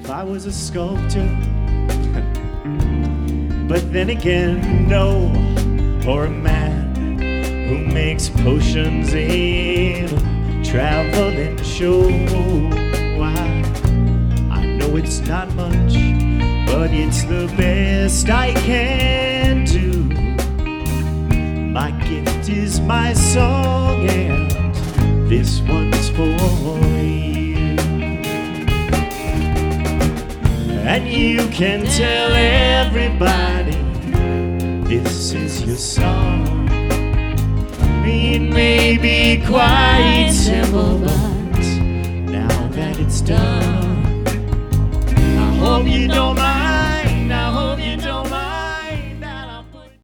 if I was a sculptor. But then again, no, or a man who makes potions in a traveling show. I know it's not much, but it's the best I can do. My gift is my song, and this one's for you. And you can tell everybody this is your song. It may be quite simple, but now that it's done, I hope you don't mind.